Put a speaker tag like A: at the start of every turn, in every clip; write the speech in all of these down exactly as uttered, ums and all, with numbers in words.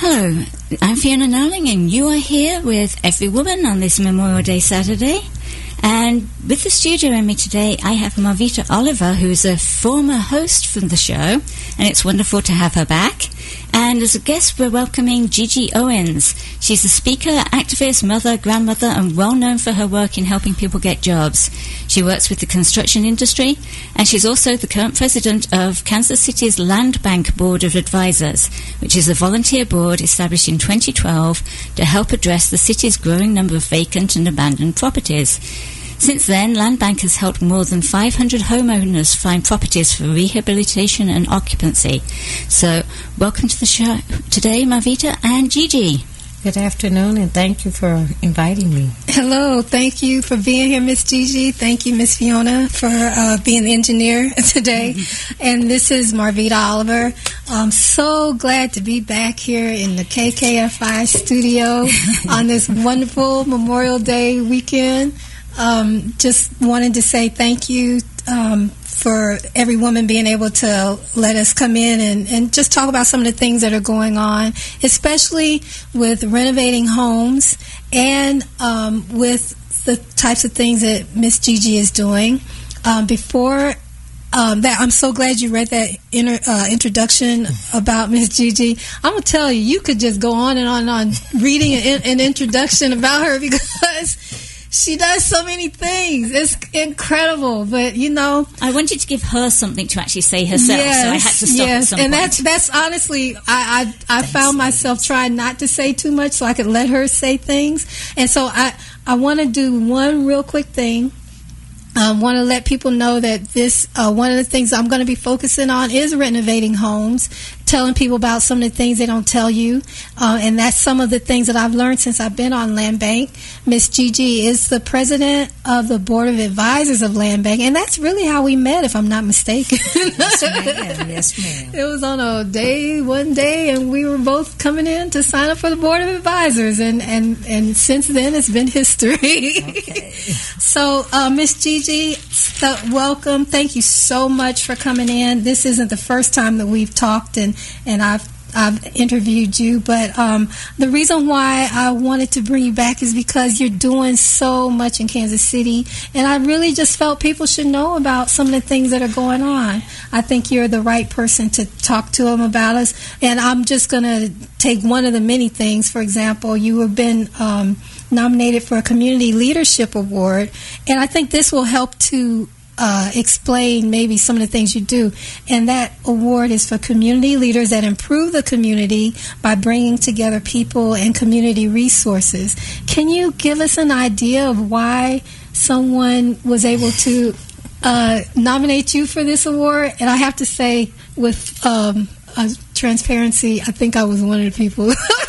A: Hello, I'm Fiona Nowling, and you are here with Every Woman on this Memorial Day Saturday. And with the studio and me today, I have Marvita Oliver, who's a former host from the show, and it's wonderful to have her back. And as a guest, we're welcoming Gigi Owens. She's a speaker, activist, mother, grandmother, and well known for her work in helping people get jobs. She works with the construction industry, and she's also the current president of Kansas City's Land Bank Board of Advisors, which is a volunteer board established in twenty twelve to help address the city's growing number of vacant and abandoned properties. Since then, Land Bank has helped more than five hundred homeowners find properties for rehabilitation and occupancy. So, welcome to the show today, Marvita and Gigi.
B: Good afternoon, and thank you for inviting me.
C: Hello, thank you for being here, Miss Gigi. Thank you, Miss Fiona, for uh, being the engineer today. And this is Marvita Oliver. I'm so glad to be back here in the K K F I studio on this wonderful Memorial Day weekend. Um, just wanted to say thank you um, for every woman being able to let us come in and, and just talk about some of the things that are going on, especially with renovating homes and um, with the types of things that Miss Gigi is doing. Um, before um, that, I'm so glad you read that inter, uh, introduction about Miss Gigi. I'm going to tell you, you could just go on and on and on reading an, an introduction about her because she does so many things. It's incredible. But, you know,
A: I wanted to give her something to actually say herself, yes, so I had to stop
C: yes.
A: at some
C: and
A: point.
C: that's, that's honestly, I, I, I found myself trying not to say too much so I could let her say things. And so I, I want to do one real quick thing. I um, want to let people know that this, uh, one of the things I'm going to be focusing on is renovating homes, telling people about some of the things they don't tell you, uh, and that's some of the things that I've learned since I've been on Land Bank. Miss Gigi is the president of the Board of Advisors of Land Bank, and that's really how we met, if I'm not mistaken.
B: Yes, ma'am. Yes, ma'am.
C: It was on a day, one day, and we were both coming in to sign up for the Board of Advisors, and, and, and since then it's been history.
B: Okay.
C: So, uh, Miss Gigi, so welcome. Thank you so much for coming in. This isn't the first time that we've talked, and and I've I've interviewed you, but um, the reason why I wanted to bring you back is because you're doing so much in Kansas City, and I really just felt people should know about some of the things that are going on. I think you're the right person to talk to them about us, and I'm just going to take one of the many things. For example, you have been um, nominated for a Community Leadership Award, and I think this will help to Uh, explain maybe some of the things you do. And that award is for community leaders that improve the community by bringing together people and community resources. Can you give us an idea of why someone was able to uh, nominate you for this award? And I have to say, with um, uh, transparency, I think I was one of the people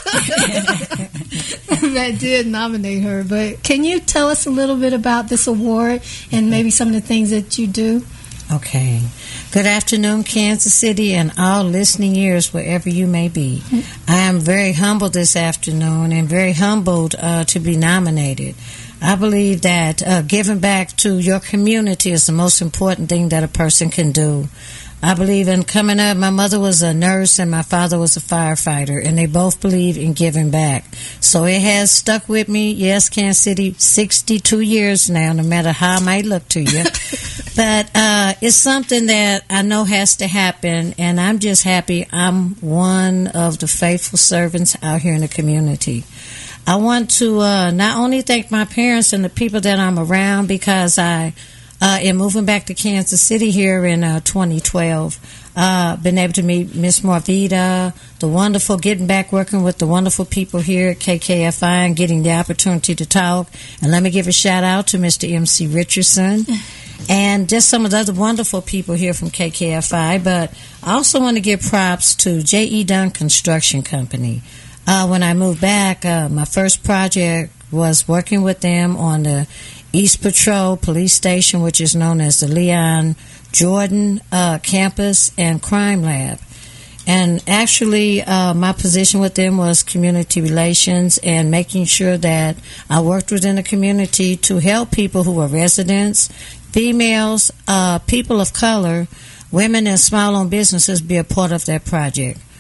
C: that did nominate her. But can you tell us a little bit about this award and maybe some of the things that you do?
B: Okay. Good afternoon, Kansas City, and all listening ears wherever you may be. I am very humbled this afternoon and very humbled uh, to be nominated. I believe that uh, giving back to your community is the most important thing that a person can do. I believe in coming up, my mother was a nurse and my father was a firefighter, and they both believe in giving back. So it has stuck with me. Yes, Kansas City, sixty-two years now, no matter how I might look to you. But uh, it's something that I know has to happen, and I'm just happy I'm one of the faithful servants out here in the community. I want to uh, not only thank my parents and the people that I'm around, because I Uh, in moving back to Kansas City here in uh, twenty twelve, uh, been able to meet Miss Marvita, the wonderful, getting back working with the wonderful people here at K K F I and getting the opportunity to talk. And let me give a shout out to Mister M C Richardson and just some of the other wonderful people here from K K F I. But I also want to give props to J E. Dunn Construction Company. Uh, when I moved back, uh, my first project was working with them on the East Patrol Police Station, which is known as the Leon Jordan uh, Campus and Crime Lab. And actually, uh, my position with them was community relations and making sure that I worked within the community to help people who were residents, females, uh, people of color, women and small-owned businesses be a part of that project.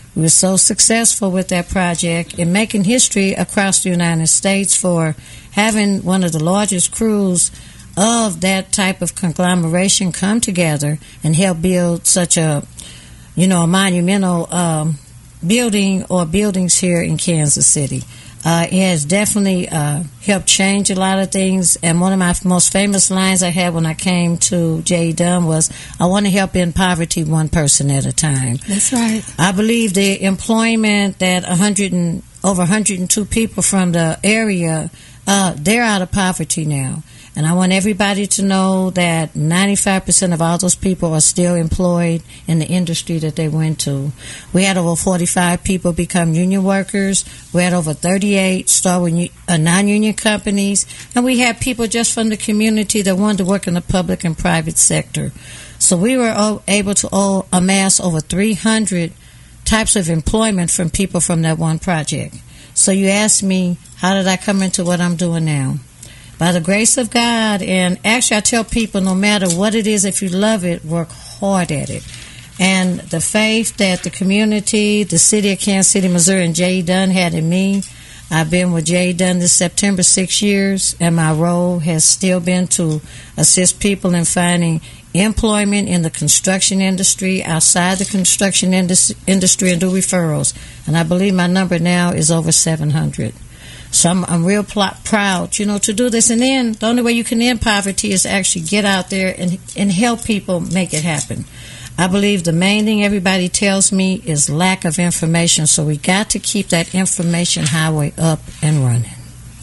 B: We were so successful with that project in making history across the United States for having one of the largest crews of that type of conglomeration come together and help build such a, you know, a monumental um, building or buildings here in Kansas City. Uh, it has definitely uh, helped change a lot of things, and one of my most famous lines I had when I came to J E. Dunn was, I want to help end poverty one person at a time.
C: That's right.
B: I believe the employment that one hundred and, over one hundred two people from the area, uh, they're out of poverty now. And I want everybody to know that ninety-five percent of all those people are still employed in the industry that they went to. We had over forty-five people become union workers. We had over thirty-eight start with uh, non-union companies. And we had people just from the community that wanted to work in the public and private sector. So we were able to amass over three hundred types of employment from people from that one project. So you asked me, how did I come into what I'm doing now? By the grace of God, and actually I tell people no matter what it is, if you love it, work hard at it. And the faith that the community, the city of Kansas City, Missouri, and J E. Dunn had in me, I've been with J E. Dunn this September six years, and my role has still been to assist people in finding employment in the construction industry, outside the construction indus- industry, and do referrals. And I believe my number now is over seven hundred. So I'm, I'm real pl- proud, you know, to do this. And then the only way you can end poverty is actually get out there and, and help people make it happen. I believe the main thing everybody tells me is lack of information. So we got to keep that information highway up and running.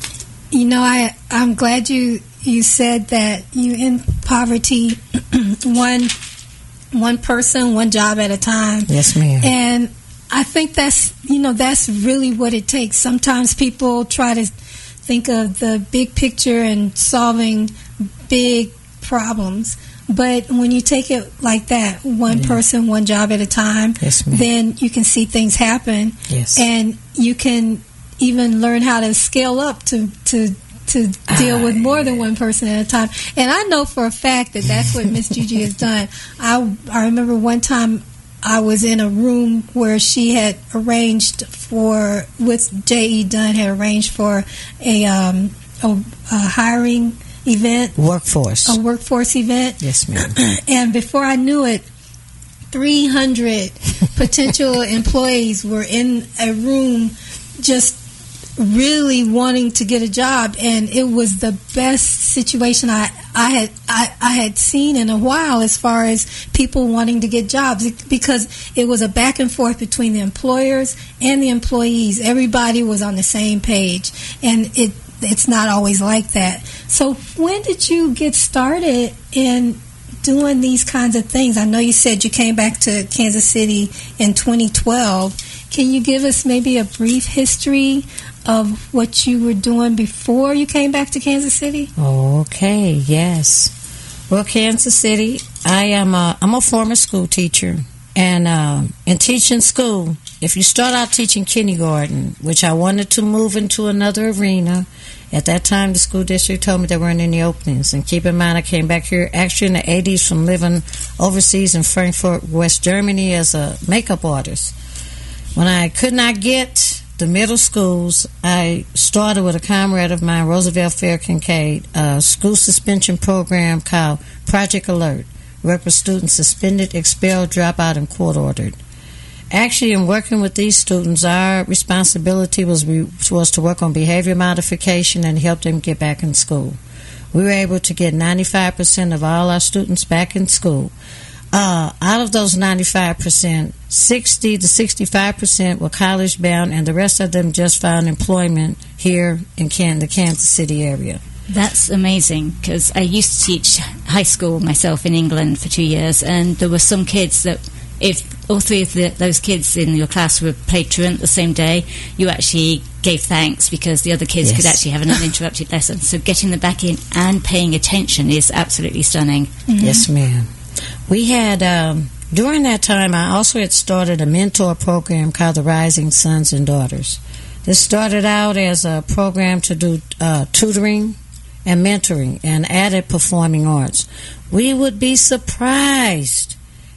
C: You know, I, I'm glad you, you said that you end poverty one one person, one job at a time.
B: Yes, ma'am.
C: And I think that's, you know, that's really what it takes. Sometimes people try to think of the big picture and solving big problems. But when you take it like that, one yeah. person, one job at a time,
B: yes,
C: then you can see things happen.
B: Yes.
C: And you can even learn how to scale up to, to, to deal with more than one person at a time. And I know for a fact that that's what Miss Gigi has done. I, I remember one time I was in a room where she had arranged for, with J E. Dunn, had arranged for a, um, a, a hiring event.
B: Workforce.
C: A workforce event.
B: Yes, ma'am.
C: And before I knew it, three hundred potential employees were in a room just really wanting to get a job, and it was the best situation I, I had I, I had seen in a while as far as people wanting to get jobs, because it was a back and forth between the employers and the employees. Everybody was on the same page, and it it's not always like that. So when did you get started in doing these kinds of things? I know you said you came back to Kansas City in twenty twelve. Can you give us maybe a brief history of what you were doing before you came back to Kansas City?
B: Okay, yes. Well, Kansas City, I am a, I'm a former school teacher. And uh, in teaching school, if you start out teaching kindergarten, which I wanted to move into another arena, at that time the school district told me there weren't any openings. And keep in mind, I came back here actually in the eighties from living overseas in Frankfurt, West Germany as a makeup artist. When I could not get the middle schools, I started with a comrade of mine, Roosevelt Fair Kincaid, a school suspension program called Project Alert. Work with students suspended, expelled, dropped out, and court-ordered. Actually, in working with these students, our responsibility was, we, was to work on behavior modification and help them get back in school. We were able to get ninety-five percent of all our students back in school. Uh, out of those ninety-five percent, sixty to sixty-five percent were college-bound, and the rest of them just found employment here in Can- the Kansas City area.
A: That's amazing, because I used to teach high school myself in England for two years, and there were some kids that, if all three of the, those kids in your class were played truant the same day, you actually gave thanks because the other kids yes. could actually have an uninterrupted lesson. So getting them back in and paying attention is absolutely stunning.
B: Mm-hmm. Yes, ma'am. We had, um, during that time, I also had started a mentor program called the Rising Sons and Daughters. This started out as a program to do uh, tutoring and mentoring and added performing arts. We would be surprised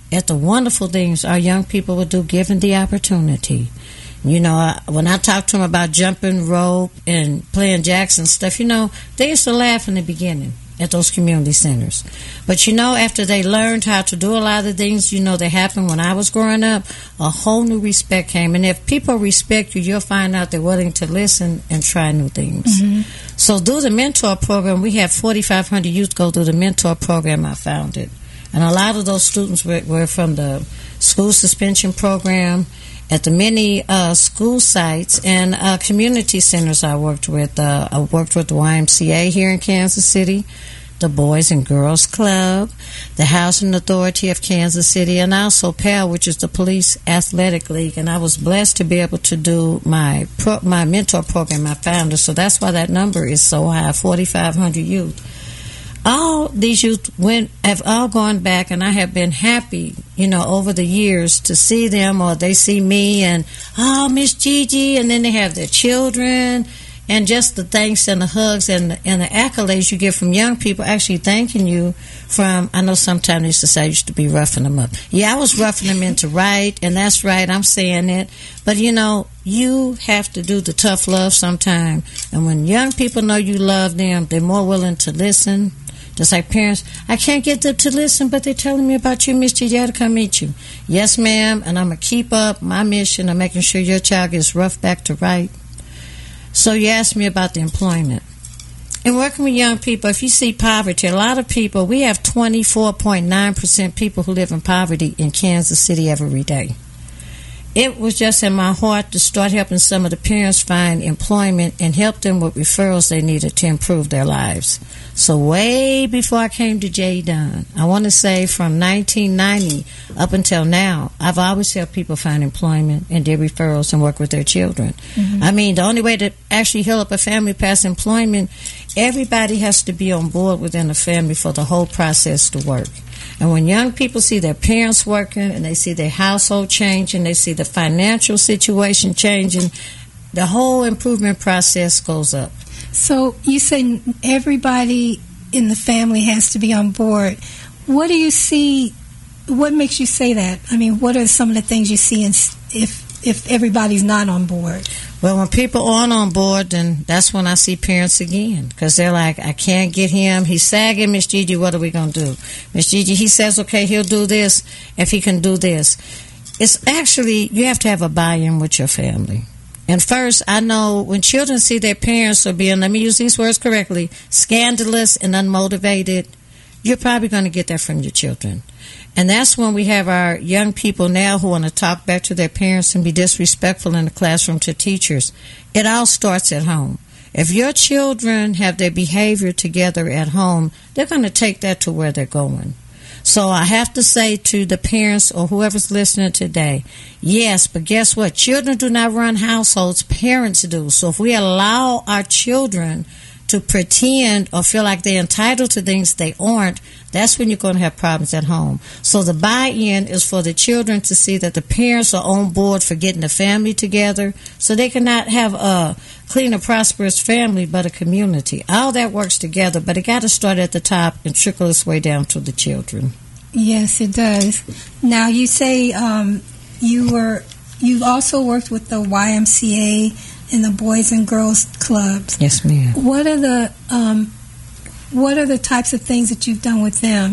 B: at the wonderful things our young people will do given the opportunity. You know, I, when I talk to them about jumping rope and playing jacks and stuff, you know, they used to laugh in the beginning at those community centers. But, you know, after they learned how to do a lot of the things, you know, that happened when I was growing up, a whole new respect came. And if people respect you, you'll find out they're willing to listen and try new things. Mm-hmm. So through the mentor program, we have forty-five hundred youth go through the mentor program I founded. And a lot of those students were, were from the school suspension program, at the many uh, school sites and uh, community centers I worked with. Uh, I worked with the Y M C A here in Kansas City, the Boys and Girls Club, the Housing Authority of Kansas City, and also P A L, which is the Police Athletic League. And I was blessed to be able to do my pro- my mentor program I founded. So that's why that number is so high, forty-five hundred youth. All these youth went, have all gone back, and I have been happy, you know, over the years to see them, or they see me and, oh, Miss Gigi, and then they have their children, and just the thanks and the hugs and the, and the accolades you get from young people actually thanking you from, I know sometimes they used to say I used to be roughing them up. Yeah, I was roughing them into right, and that's right, I'm saying it. But, you know, you have to do the tough love sometime. And when young people know you love them, they're more willing to listen. Just like parents, I can't get them to listen, but they're telling me about you, Miss Gigi, I got to come meet you. Yes, ma'am, and I'm going to keep up my mission of making sure your child gets rough back to right. So you asked me about the employment. In working with young people, if you see poverty, a lot of people, we have twenty-four point nine percent people who live in poverty in Kansas City every day. It was just in my heart to start helping some of the parents find employment and help them with referrals they needed to improve their lives. So way before I came to J E. Dunn, I want to say from nineteen ninety up until now, I've always helped people find employment and did referrals and work with their children. Mm-hmm. I mean, the only way to actually help a family pass employment, everybody has to be on board within the family for the whole process to work. And when young people see their parents working and they see their household changing, they see the financial situation changing, the whole improvement process goes up.
C: So you say everybody in the family has to be on board. What do you see, what makes you say that? I mean, what are some of the things you see in, if if everybody's not on board?
B: Well, when people aren't on board, then that's when I see parents again, because they're like, I can't get him. He's sagging, Miss Gigi, what are we going to do? Miss Gigi, he says, okay, he'll do this if he can do this. It's actually, you have to have a buy-in with your family. And first, I know when children see their parents are being, let me use these words correctly, scandalous and unmotivated, you're probably going to get that from your children. And that's when we have our young people now who want to talk back to their parents and be disrespectful in the classroom to teachers. It all starts at home. If your children have their behavior together at home, they're going to take that to where they're going. So I have to say to the parents or whoever's listening today, yes, but guess what? Children do not run households, parents do. So if we allow our children to pretend or feel like they're entitled to things they aren't, that's when you're going to have problems at home. So the buy-in is for the children to see that the parents are on board for getting the family together so they cannot have a clean and prosperous family but a community. All that works together, but it got to start at the top and trickle its way down to the children.
C: Yes, it does. Now, you say um, you were, you've also worked with the Y M C A and the Boys and Girls Clubs.
B: Yes, ma'am.
C: What are the um, what are the types of things that you've done with them?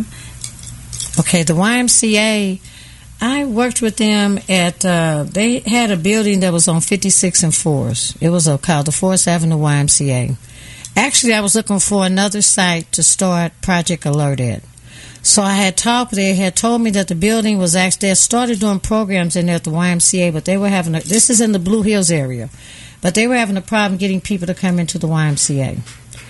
B: Okay, the Y M C A, I worked with them at, uh, they had a building that was on fifty-six and fours. It was uh, called the Forest Avenue Y M C A. Actually, I was looking for another site to start Project Alert at. So I had talked, they had told me that the building was actually, they had started doing programs in there at the Y M C A, but they were having, a, this is in the Blue Hills area, but they were having a problem getting people to come into the Y M C A.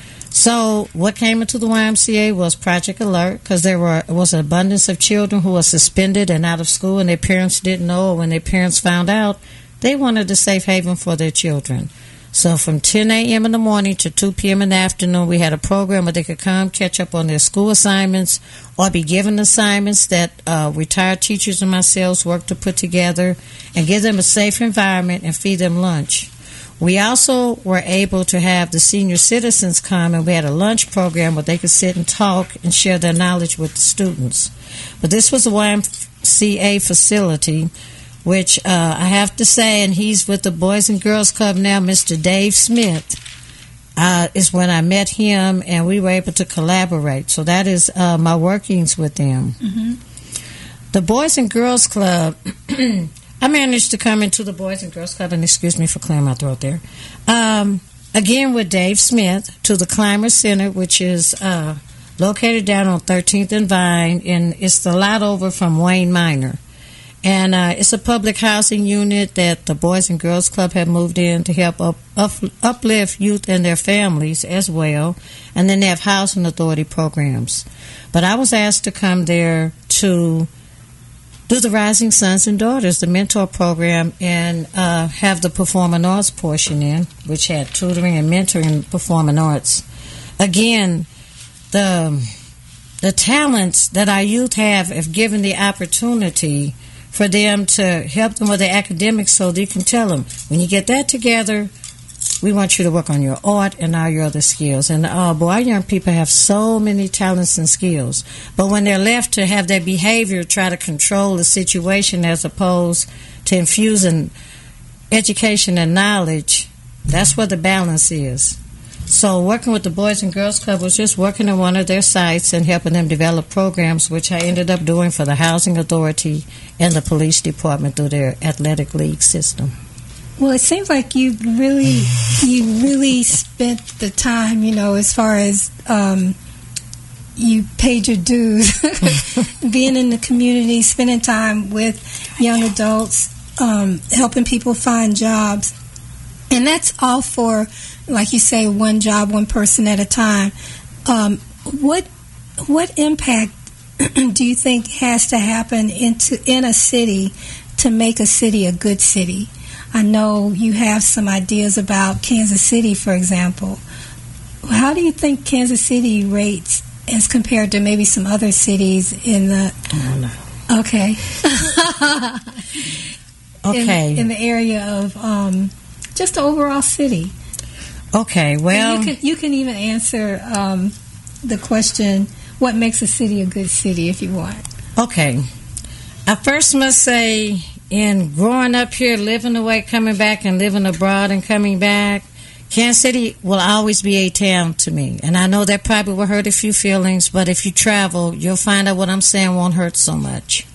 B: So what came into the Y M C A was Project Alert, because there were was an abundance of children who were suspended and out of school, and their parents didn't know, or when their parents found out, they wanted a safe haven for their children. So from ten a.m. in the morning to two p.m. in the afternoon, we had a program where they could come, catch up on their school assignments, or be given assignments that uh, retired teachers and myself worked to put together, and give them a safe environment and feed them lunch. We also were able to have the senior citizens come, and we had a lunch program where they could sit and talk and share their knowledge with the students. But this was a Y C A facility, which uh, I have to say, and he's with the Boys and Girls Club now, Mister Dave Smith, uh, is when I met him, and we were able to collaborate. So that is uh, my workings with them. Mm-hmm. The Boys and Girls Club, I managed to come into the Boys and Girls Club, and excuse me for clearing my throat there, um, again with Dave Smith, to the Climber Center, which is uh, located down on thirteenth and Vine, and it's the lot over from Wayne Minor. And uh, it's a public housing unit that the Boys and Girls Club have moved in to help up, up, uplift youth and their families as well. And then they have housing authority programs. But I was asked to come there to do the Rising Sons and Daughters, the mentor program, and uh, have the performing arts portion in, which had tutoring and mentoring in performing arts. Again, the the talents that our youth have, if given the opportunity for them to help them with their academics, so they can tell them, when you get that together, we want you to work on your art and all your other skills. And oh boy, our young people have so many talents and skills. But when they're left to have their behavior try to control the situation as opposed to infusing education and knowledge, that's where the balance is. So working with the Boys and Girls Club was just working in one of their sites and helping them develop programs, which I ended up doing for the Housing Authority and the Police Department through their athletic league system.
C: Well, it seems like you really, you really spent the time, you know, as far as um, you paid your dues, being in the community, spending time with young adults, um, helping people find jobs. And that's all for, like you say, one job, one person at a time. Um, what what impact do you think has to happen into in a city to make a city a good city? I know you have some ideas about Kansas City, for example. How do you think Kansas City rates as compared to maybe some other cities in the...
B: Oh, no.
C: Okay.
B: Okay.
C: In, in the area of um, just the overall city.
B: Okay, well...
C: And you can, you can even answer um, the question, what makes a city a good city, if you want.
B: Okay. I first must say, in growing up here, living away, coming back, and living abroad and coming back, Kansas City will always be a town to me. And I know that probably will hurt a few feelings, but if you travel, you'll find out what I'm saying won't hurt so much.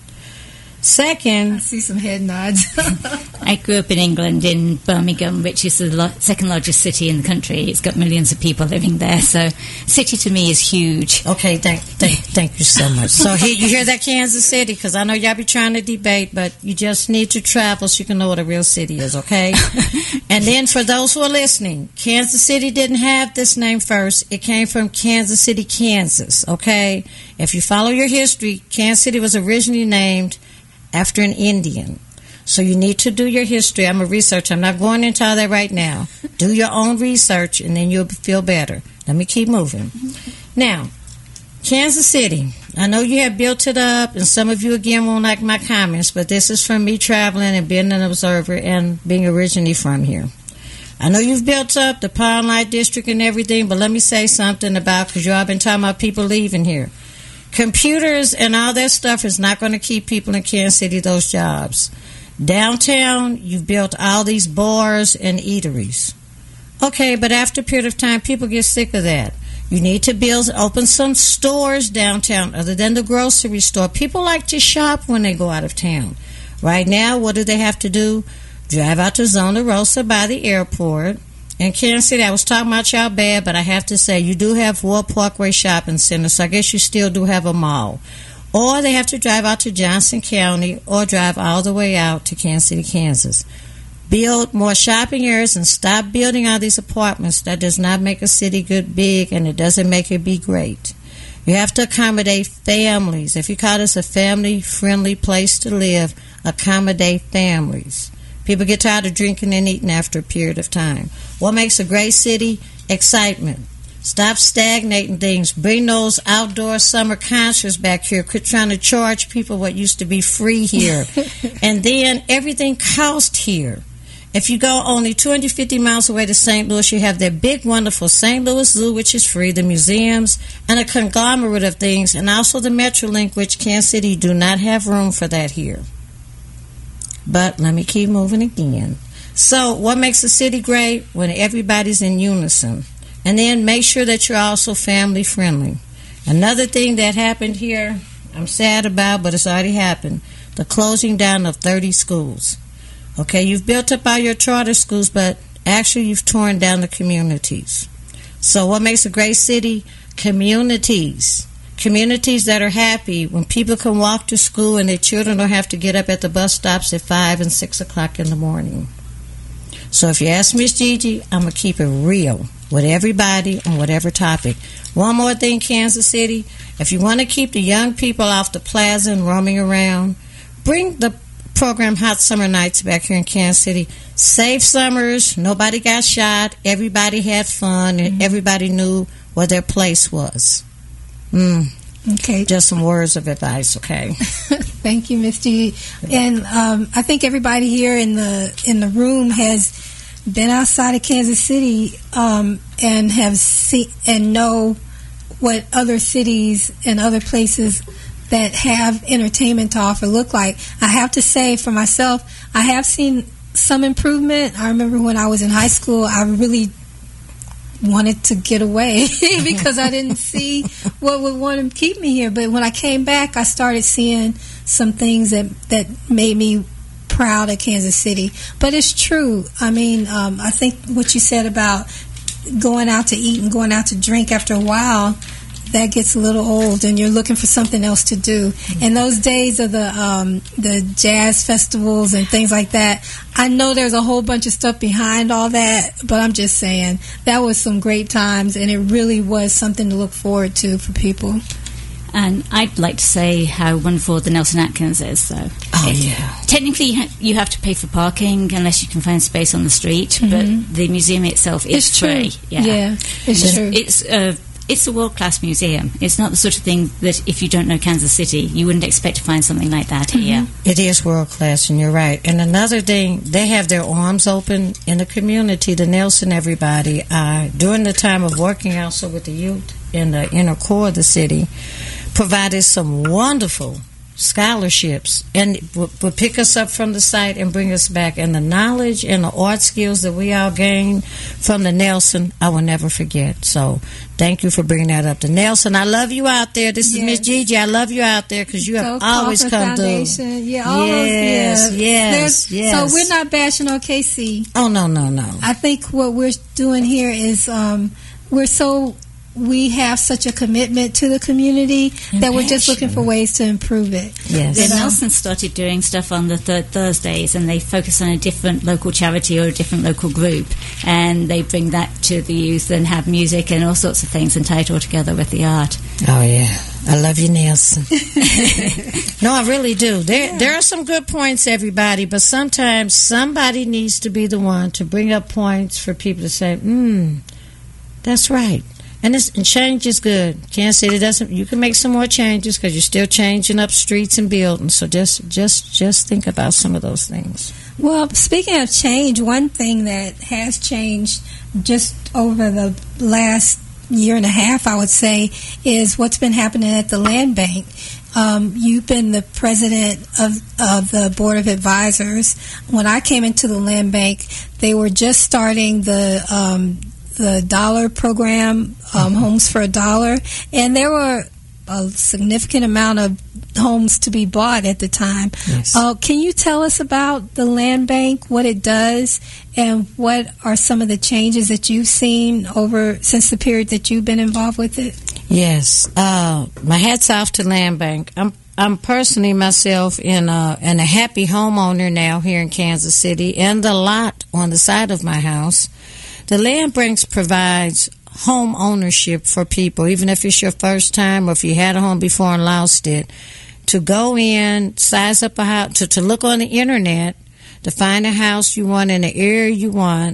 B: Second...
C: I see some head nods.
A: I grew up in England, in Birmingham, which is the lo- second largest city in the country. It's got millions of people living there, so city to me is huge.
B: Okay, thank thank, thank you so much. So here, you hear that, Kansas City? Because I know y'all be trying to debate, but you just need to travel so you can know what a real city is, okay? And then for those who are listening, Kansas City didn't have this name first. It came from Kansas City, Kansas, okay? If you follow your history, Kansas City was originally named after an Indian. So you need to do your history. I'm a researcher. I'm not going into all that right now. Do your own research, and then you'll feel better. Let me keep moving. Now, Kansas City. I know you have built it up, and some of you, again, won't like my comments, but this is from me traveling and being an observer and being originally from here. I know you've built up the Power and Light District and everything, but let me say something about, because you all been talking about people leaving here. Computers and all that stuff is not going to keep people in Kansas City those jobs. Downtown, you've built all these bars and eateries. Okay, but after a period of time, people get sick of that. You need to build, open some stores downtown other than the grocery store. People like to shop when they go out of town. Right now, what do they have to do? Drive out to Zona Rosa by the airport. In Kansas City, I was talking about y'all bad, but I have to say, you do have World Parkway Shopping Center, so I guess you still do have a mall. Or they have to drive out to Johnson County or drive all the way out to Kansas City, Kansas. Build more shopping areas and stop building all these apartments. That does not make a city good big, and it doesn't make it be great. You have to accommodate families. If you call this a family-friendly place to live, accommodate families. People get tired of drinking and eating after a period of time. What makes a great city? Excitement. Stop stagnating things. Bring those outdoor summer concerts back here. Quit trying to charge people what used to be free here. And then everything costs here. If you go only two hundred fifty miles away to Saint Louis, you have their big, wonderful Saint Louis Zoo, which is free, the museums, and a conglomerate of things, and also the Metrolink, which Kansas City do not have room for that here. But let me keep moving again. So what makes a city great? When everybody's in unison. And then make sure that you're also family friendly. Another thing that happened here, I'm sad about, but it's already happened, the closing down of thirty schools. Okay, you've built up all your charter schools, but actually you've torn down the communities. So what makes a great city? Communities. Communities that are happy when people can walk to school and their children don't have to get up at the bus stops at five and six o'clock in the morning. So if you ask Miss Gigi, I'm going to keep it real with everybody on whatever topic. One more thing, Kansas City. If you want to keep the young people off the plaza and roaming around, bring the program Hot Summer Nights back here in Kansas City. Safe summers. Nobody got shot. Everybody had fun, and mm-hmm. everybody knew where their place was. Mm.
C: Okay.
B: Just some words of advice, okay?
C: Thank you, Miss G. And um, I think everybody here in the in the room has been outside of Kansas City um, and have seen and know what other cities and other places that have entertainment to offer look like. I have to say for myself, I have seen some improvement. I remember when I was in high school, I really wanted to get away because I didn't see what would want to keep me here. But when I came back, I started seeing some things that, that made me proud of Kansas City. But it's true. I mean, um, I think what you said about going out to eat and going out to drink after a while, that gets a little old and you're looking for something else to do. Mm-hmm. And those days of the um, the jazz festivals and things like that, I know there's a whole bunch of stuff behind all that, but I'm just saying that was some great times and it really was something to look forward to for people.
A: And I'd like to say how wonderful the Nelson Atkins is, though.
B: Oh,
A: it,
B: yeah.
A: Technically, you have to pay for parking unless you can find space on the street, mm-hmm. but the museum itself is
C: it's
A: free.
C: True.
A: Yeah,
C: yeah it's,
A: it's
C: true.
A: It's uh, It's a world-class museum. It's not the sort of thing that if you don't know Kansas City, you wouldn't expect to find something like that here.
B: Mm-hmm. It is world-class, and you're right. And another thing, they have their arms open in the community, the Nelson everybody. Uh, during the time of working also with the youth in the inner core of the city, provided some wonderful scholarships and would pick us up from the site and bring us back. And the knowledge and the art skills that we all gained from the Nelson, I will never forget. So thank you for bringing that up. The Nelson, I love you out there. This is
C: yes.
B: Miss Gigi. I love you out there because you have
C: Go
B: always
C: Kaufman
B: come
C: Foundation.
B: through.
C: Yeah, all
B: yes,
C: those, yeah.
B: yes,
C: There's,
B: yes.
C: So we're not bashing on K C.
B: Oh, no, no, no.
C: I think what we're doing here is um, we're so... we have such a commitment to the community and that we're just looking for ways to improve it.
B: Yes.
A: The Nelson started doing stuff on the third Thursdays, and they focus on a different local charity or a different local group, and they bring that to the youth and have music and all sorts of things and tie it all together with the art.
B: Oh, yeah. I love you, Nelson. No, I really do. There, yeah. there are some good points, everybody, but sometimes somebody needs to be the one to bring up points for people to say, hmm, that's right. And, it's, and change is good. Kansas City doesn't. You can make some more changes because you're still changing up streets and buildings. So just, just, just think about some of those things.
C: Well, speaking of change, one thing that has changed just over the last year and a half, I would say, is what's been happening at the Land Bank. Um, you've been the president of, of the Board of Advisors. When I came into the Land Bank, they were just starting the um, the dollar program, um, Homes for a Dollar, and there were a significant amount of homes to be bought at the time.
B: Yes.
C: Uh, can you tell us about the Land Bank, what it does, and what are some of the changes that you've seen over since the period that you've been involved with it?
B: Yes. Uh, my hat's off to Land Bank. I'm I'm personally myself in a, in a happy homeowner now here in Kansas City, and the lot on the side of my house. The Land Bank provides home ownership for people, even if it's your first time or if you had a home before and lost it, to go in, size up a house, to, to look on the internet, to find a house you want in the area you want,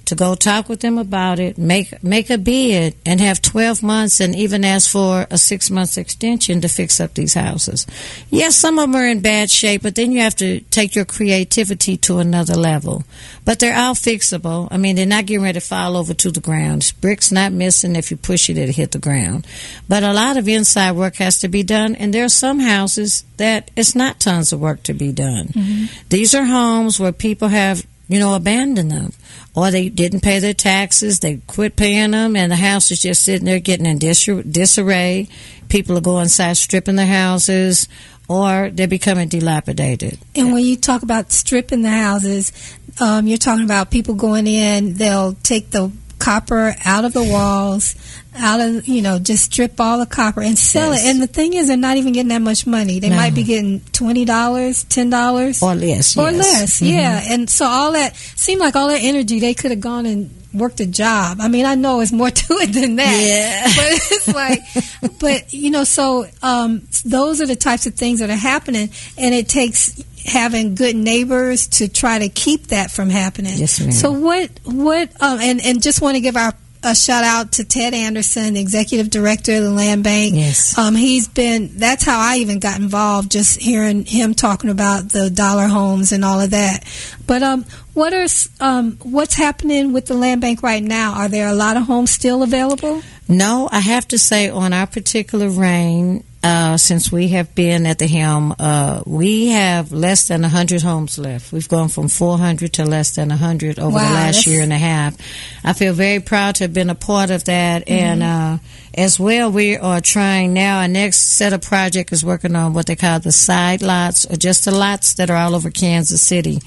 B: to go talk with them about it, make make a bid, and have twelve months and even ask for a six months extension to fix up these houses. Yes, some of them are in bad shape, but then you have to take your creativity to another level. But they're all fixable. I mean, they're not getting ready to fall over to the ground. Bricks not missing. If you push it, it'll hit the ground. But a lot of inside work has to be done, and there are some houses that it's not tons of work to be done. Mm-hmm. These are homes where people have, you know, abandoned them, or they didn't pay their taxes, they quit paying them, and the house is just sitting there getting in dis- disarray. People are going inside stripping their houses, or they're becoming dilapidated.
C: And when you talk about stripping the houses, um, you're talking about people going in, they'll take the copper out of the walls, out of, you know, just strip all the copper and sell yes. it. And the thing is, they're not even getting that much money. They no. might be getting twenty dollars, ten dollars.
B: Or less,
C: Or
B: yes.
C: less, mm-hmm. yeah. And so all that, seemed like all that energy, they could have gone and worked a job. I mean, I know it's more to it than that.
B: Yeah.
C: But it's like, but, you know, so um, those are the types of things that are happening, and it takes having good neighbors to try to keep that from happening.
B: Yes, ma'am.
C: So what, what, um, and, and just want to give our a shout out to Ted Anderson, the executive director of the Land Bank.
B: Yes.
C: Um, he's been, that's how I even got involved, just hearing him talking about the dollar homes and all of that. But um, what are, um, what's happening with the Land Bank right now? Are there a lot of homes still available?
B: No, I have to say on our particular reign, Uh, since we have been at the helm, uh, we have less than one hundred homes left. We've gone from four hundred to less than one hundred over
C: wow,
B: the last year and a half. I feel very proud to have been a part of that. Mm-hmm. And uh, as well, we are trying now, our next set of project is working on what they call the side lots, or just the lots that are all over Kansas City.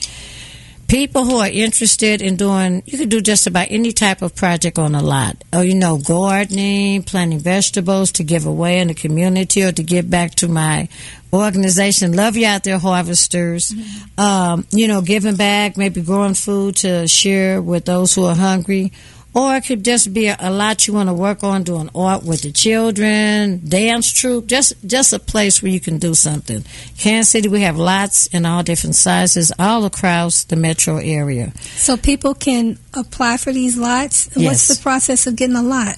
B: People who are interested in doing, you can do just about any type of project on a lot. Or, you know, gardening, planting vegetables to give away in the community, or to give back to my organization. Love you out there, harvesters. Mm-hmm. Um, you know, giving back, maybe growing food to share with those who are hungry. Or it could just be a, a lot you want to work on, doing art with the children, dance troupe, just just a place where you can do something. Kansas City, we have lots in all different sizes all across the metro area.
C: So people can apply for these lots?
B: Yes.
C: What's the process of getting a lot?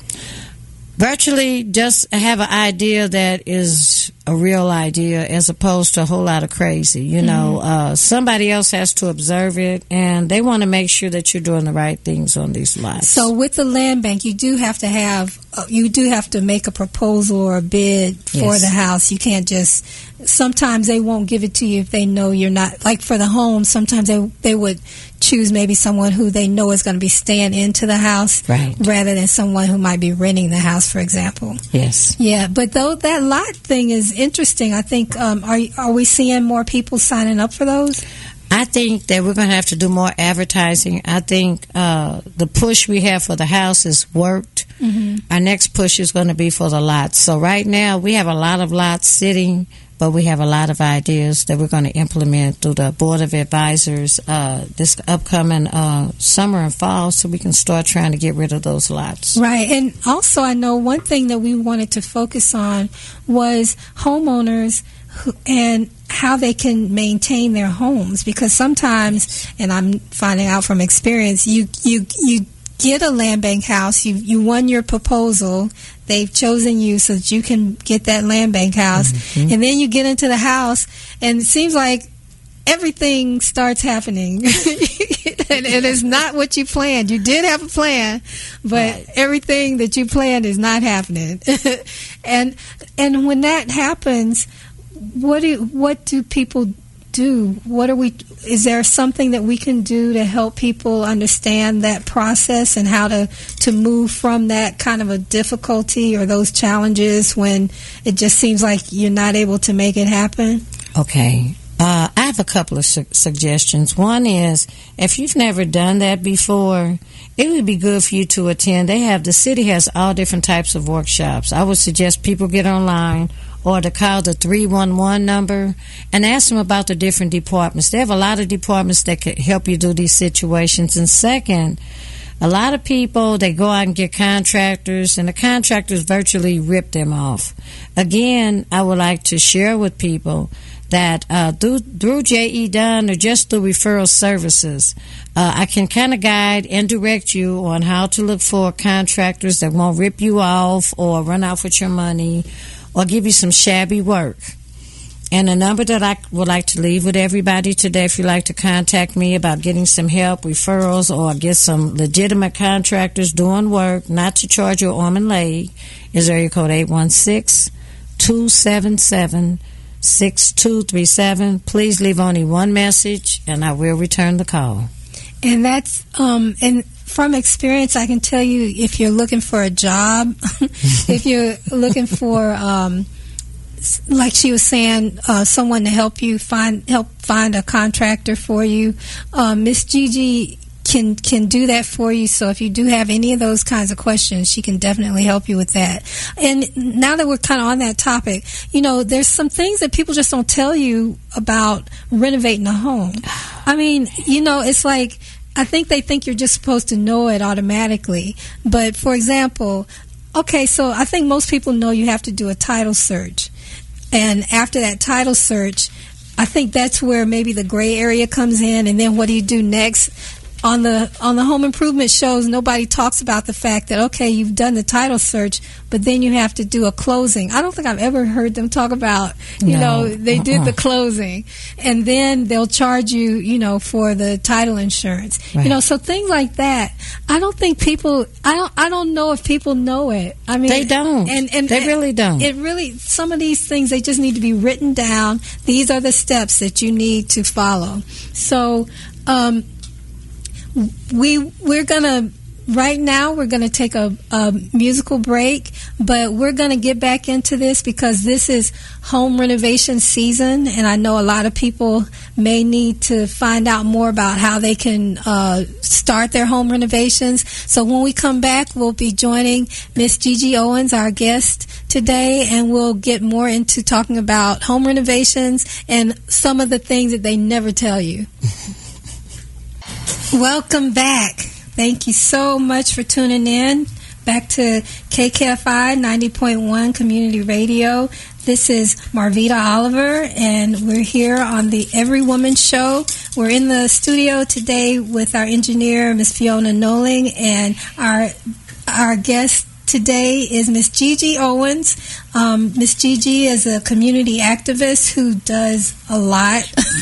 B: Virtually just have an idea that is a real idea, as opposed to a whole lot of crazy. You know, mm-hmm. uh, somebody else has to observe it, and they want to make sure that you're doing the right things on these lots.
C: So with the land bank, you do have to have, uh, you do have to make a proposal or a bid for
B: Yes.
C: the house. You can't just, sometimes they won't give it to you if they know you're not, like for the home, sometimes they, they would choose maybe someone who they know is going to be staying into the house,
B: Right.
C: rather than someone who might be renting the house, for example.
B: Yes.
C: Yeah, but though that lot thing is interesting, I think, um, are are we seeing more people signing up for those?
B: I think that we're going to have to do more advertising. I think uh, the push we have for the house has worked. Mm-hmm. Our next push is going to be for the lots. So right now we have a lot of lots sitting, but we have a lot of ideas that we're going to implement through the Board of Advisors uh, this upcoming uh, summer and fall, so we can start trying to get rid of those lots.
C: Right. And also, I know one thing that we wanted to focus on was homeowners who, and how they can maintain their homes, because sometimes, and I'm finding out from experience, you you you get a land bank house, you you won your proposal, they've chosen you so that you can get that land bank house, mm-hmm. and then you get into the house and it seems like everything starts happening and it is not what you planned. You did have a plan, but right. everything that you planned is not happening. and and when that happens, what do what do people do? What are we? Is there something that we can do to help people understand that process and how to to move from that kind of a difficulty or those challenges when it just seems like you're not able to make it happen?
B: Okay. Uh, I have a couple of su- suggestions. One is, if you've never done that before, it would be good for you to attend. They have, the city has all different types of workshops. I would suggest people get online or to call the three one one number and ask them about the different departments. They have a lot of departments that can help you do these situations. And second, a lot of people, they go out and get contractors, and the contractors virtually rip them off. Again, I would like to share with people that uh, through, through J E. Dunn or just through referral services, uh, I can kind of guide and direct you on how to look for contractors that won't rip you off or run off with your money or give you some shabby work. And a number that I would like to leave with everybody today, if you'd like to contact me about getting some help, referrals, or get some legitimate contractors doing work, not to charge your arm and leg, is area code eight one six, two seven seven, six two three seven. Please leave only one message, and I will return the call.
C: And that's, um, and from experience, I can tell you, if you're looking for a job, if you're looking for, um, like she was saying, uh, someone to help you find help find a contractor for you, um, Miss Gigi can can do that for you. So if you do have any of those kinds of questions, she can definitely help you with that. And now that we're kind of on that topic, you know, there's some things that people just don't tell you about renovating a home. I mean, you know, it's like, I think they think you're just supposed to know it automatically. But for example, okay, so I think most people know you have to do a title search. And after that title search, I think that's where maybe the gray area comes in. And then what do you do next? On the on the home improvement shows, nobody talks about the fact that, okay, you've done the title search, but then you have to do a closing. I don't think I've ever heard them talk about, you
B: No.
C: know, they
B: Uh-uh.
C: did the closing. And then they'll charge you, you know, for the title insurance.
B: Right.
C: You know, so things like that. I don't think people, I don't I don't know if people know it. I mean,
B: They don't.
C: And, and
B: They really don't.
C: It really, some of these things, they just need to be written down. These are the steps that you need to follow. So, um, we we're gonna right now we're gonna take a, a musical break, but we're gonna get back into this because this is home renovation season, and I know a lot of people may need to find out more about how they can uh, start their home renovations. So when we come back, we'll be joining Miss Gigi Owens, our guest today, and we'll get more into talking about home renovations and some of the things that they never tell you. Welcome back. Thank you so much for tuning in. Back to K K F I ninety point one Community Radio. This is Marvita Oliver, and we're here on the Every Woman Show. We're in the studio today with our engineer, Miss Fiona Noling, and our our guest today is Miss Gigi Owens. Um, Miss Gigi is a community activist who does a lot.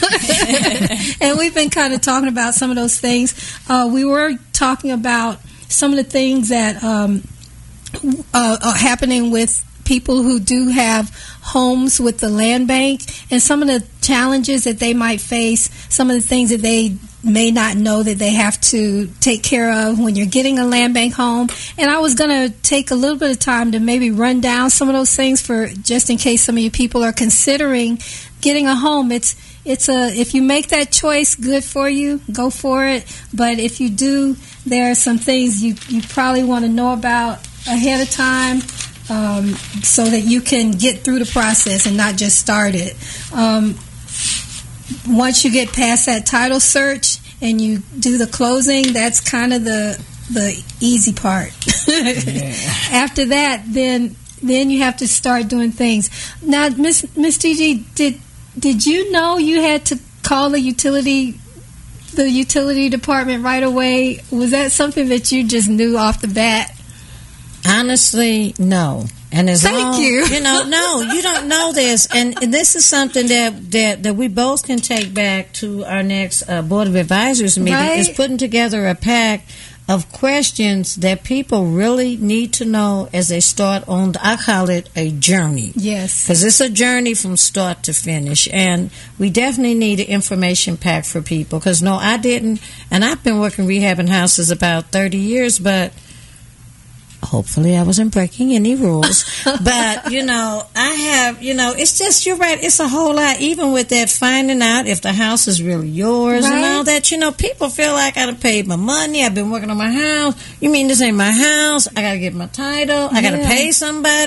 C: And we've been kind of talking about some of those things. Uh, we were talking about some of the things that um, uh, are happening with people who do have homes with the land bank and some of the challenges that they might face, some of the things that they may not know that they have to take care of when you're getting a land bank home. And I was going to take a little bit of time to maybe run down some of those things for just in case some of you people are considering getting a home. It's it's a if you make that choice, good for you, go for it. But if you do, there are some things you, you probably want to know about ahead of time, um, so that you can get through the process and not just start it. Um, once you get past that title search and you do the closing, that's kind of the the easy part. Yeah. After that, then then you have to start doing things. Now, Miss Miss Gigi, did did you know you had to call the utility the utility department right away? Was that something that you just knew off the bat?
B: Honestly, no. And as
C: Thank
B: long,
C: you.
B: you know, no, you don't know this, and, and this is something that, that that we both can take back to our next uh, Board of Advisors meeting.
C: Right.
B: Is putting together a pack of questions that people really need to know as they start on. I call it a journey.
C: Yes,
B: because it's a journey from start to finish, and we definitely need an information pack for people. Because no, I didn't, and I've been working rehabbing houses about thirty years, but hopefully I wasn't breaking any rules. But, you know, I have, you know, it's just, you're right, it's a whole lot. Even with that finding out if the house is really yours, right, and all that, you know, people feel like I done paid my money, I've been working on my house. You mean this ain't my house? I got to get my title, I got to
C: Yeah.
B: pay somebody.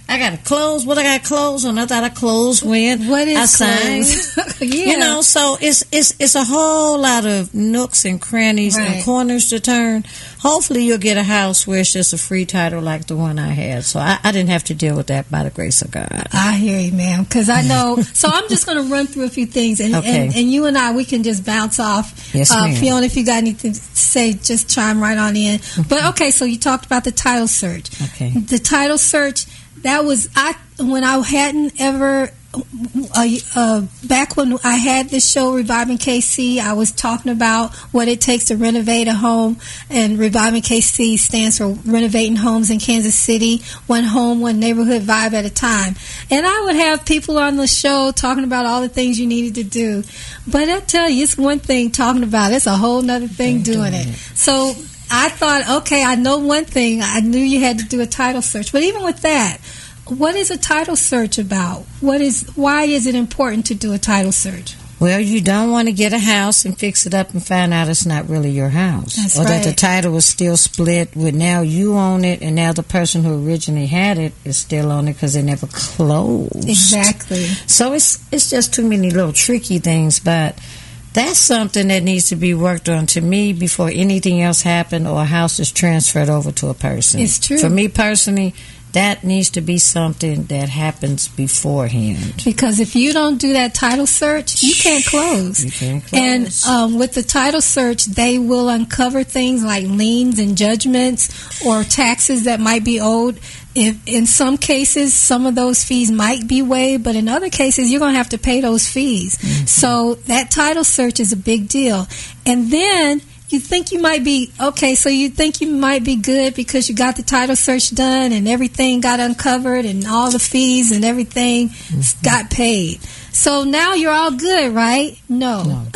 B: I got to close. What I got to close on? I thought I closed when
C: what is
B: I signed.
C: yeah.
B: You know, so it's it's it's a whole lot of nooks and crannies
C: right.
B: and corners to turn. Hopefully, you'll get a house where it's just a free title like the one I had. So I, I didn't have to deal with that by the grace of God.
C: I hear you, ma'am, because I know. So I'm just going to run through a few things, and,
B: okay.
C: and and you and I, we can just bounce off.
B: Yes,
C: uh,
B: ma'am.
C: Fiona, if you got anything to say, just chime right on in.
B: Okay.
C: But okay, so you talked about the title search.
B: Okay.
C: The title search. That was I when I hadn't ever uh, uh, back when I had this show Reviving K C. I was talking about what it takes to renovate a home, and Reviving K C stands for Renovating Homes in Kansas City, one home, one neighborhood vibe at a time. And I would have people on the show talking about all the things you needed to do, but I tell you, it's one thing talking about it, it's a whole nother thing doing it. So I thought, okay, I know one thing. I knew you had to do a title search. But even with that, what is a title search about? What is? Why is it important to do a title search?
B: Well, you don't want to get a house and fix it up and find out it's not really your house.
C: That's
B: or
C: right.
B: that the title is still split with now you own it and now the person who originally had it is still on it because they never closed.
C: Exactly.
B: So it's it's just too many little tricky things, but that's something that needs to be worked on to me before anything else happens or a house is transferred over to a person.
C: It's true.
B: For me personally, that needs to be something that happens beforehand.
C: Because if you don't do that title search, you can't close.
B: You can't close.
C: And um, with the title search, they will uncover things like liens and judgments or taxes that might be owed. If, in some cases, some of those fees might be waived, but in other cases, you're going to have to pay those fees. Mm-hmm. So that title search is a big deal. And then you think you might be, okay, so you think you might be good because you got the title search done and everything got uncovered and all the fees and everything mm-hmm. got paid. So now you're all good, right? No.
B: No.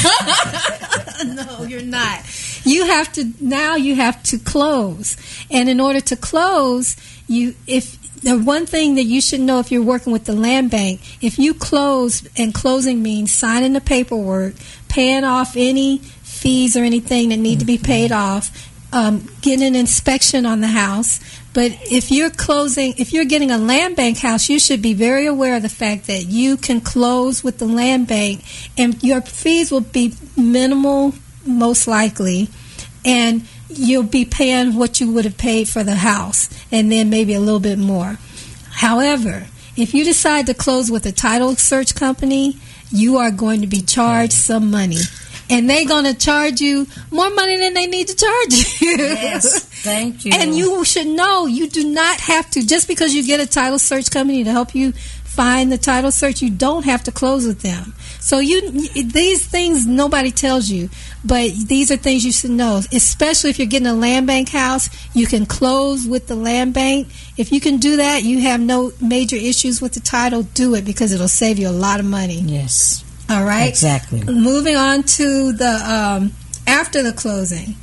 C: No, you're not. You have to, now you have to close. And in order to close, you, if the one thing that you should know if you're working with the land bank, if you close, and closing means signing the paperwork, paying off any fees or anything that need to be paid off, um, getting an inspection on the house. But if you're closing, if you're getting a land bank house, you should be very aware of the fact that you can close with the land bank, and your fees will be minimal, most likely, and you'll be paying what you would have paid for the house, and then maybe a little bit more. However, if you decide to close with a title search company, you are going to be charged some money. And they're going to charge you more money than they need to charge you.
B: Yes, thank you.
C: And you should know you do not have to, just because you get a title search company to help you find the title search, you don't have to close with them. So you, these things nobody tells you, but these are things you should know. Especially if you're getting a land bank house, you can close with the land bank. If you can do that, you have no major issues with the title. Do it because it'll save you a lot of money.
B: Yes.
C: All right.
B: Exactly.
C: Moving on to the um, after the closing.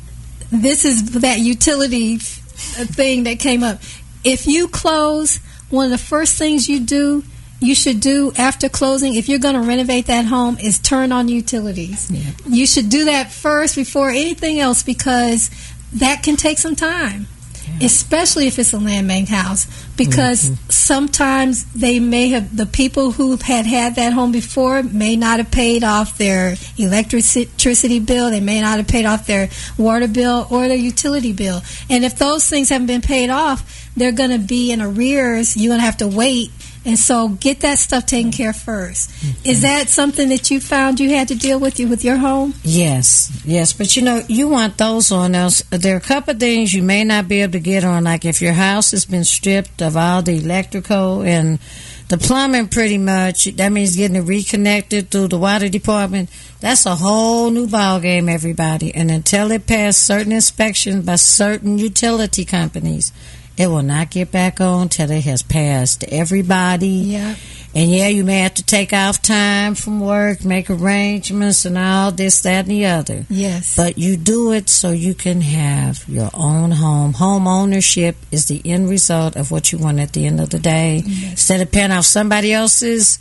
C: This is that utility thing that came up. If you close, one of the first things you do, you should do after closing, if you're going to renovate that home, is turn on utilities. Yeah. You should do that first before anything else because that can take some time. Yeah. Especially if it's a land bank house, because mm-hmm. sometimes they may have, the people who had had that home before may not have paid off their electricity bill, they may not have paid off their water bill or their utility bill. And if those things haven't been paid off, they're going to be in arrears. You're going to have to wait. And so get that stuff taken care of first. Mm-hmm. Is that something that you found you had to deal with you with your home?
B: Yes, yes. But, you know, you want those on those. There are a couple of things you may not be able to get on, like if your house has been stripped of all the electrical and the plumbing pretty much, that means getting it reconnected through the water department. That's a whole new ball game, everybody. And until it passed certain inspections by certain utility companies, it will not get back on till it has passed everybody.
C: Yeah.
B: And yeah, you may have to take off time from work, make arrangements and all this, that, and the other.
C: Yes.
B: But you do it so you can have your own home. Home ownership is the end result of what you want at the end of the day.
C: Yes.
B: Instead of paying off somebody else's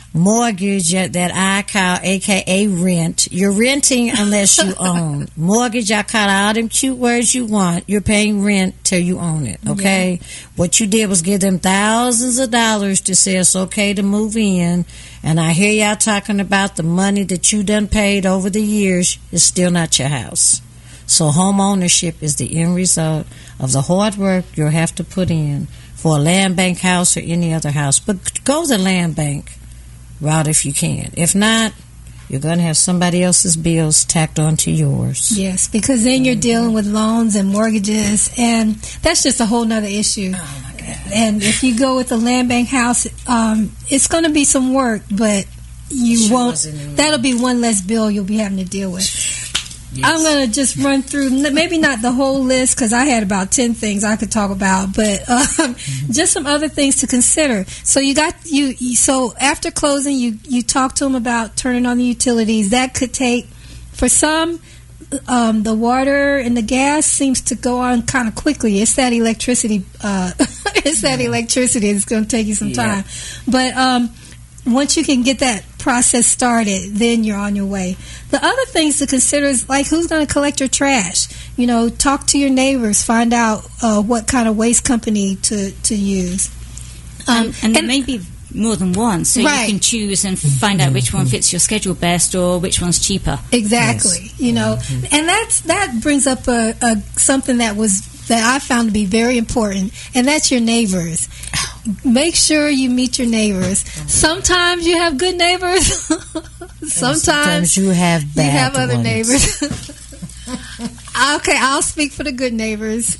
B: mortgage that I call A K A rent. You're renting unless you own. Mortgage, I call all them cute words you want. You're paying rent till you own it, okay? Yeah. What you did was give them thousands of dollars to say it's okay to move in, and I hear y'all talking about the money that you done paid over the years is still not your house. So home ownership is the end result of the hard work you'll have to put in for a land bank house or any other house. But go the land bank route if you can. If not, you're going to have somebody else's bills tacked onto yours.
C: Yes, because then you're dealing with loans and mortgages, and that's just a whole nother issue.
B: Oh, my God.
C: And if you go with the land bank house, um, it's going to be some work, but you
B: Sure
C: won't. That'll be one less bill you'll be having to deal with. Yes. I'm going to just run through, maybe not the whole list because I had about ten things I could talk about, but um, mm-hmm. just some other things to consider. So you got you. you so after closing, you you talk to them about turning on the utilities. That could take, for some, um, the water and the gas seems to go on kind of quickly. It's that electricity. Uh, it's that electricity. It's going to take you some time, yeah. but. Um, Once you can get that process started, then you're on your way. The other things to consider is like who's going to collect your trash. You know, talk to your neighbors, find out uh, what kind of waste company to to use.
A: Um, and, and there may be more than one, so right. you can choose and find out which one fits your schedule best or which one's cheaper.
C: Exactly. Yes. You know, and that's that brings up a, a something that was that I found to be very important, and that's your neighbors. Make sure you meet your neighbors. Sometimes you have good neighbors. sometimes,
B: sometimes you have bad
C: you have other
B: ones.
C: neighbors. Okay, I'll speak for the good neighbors.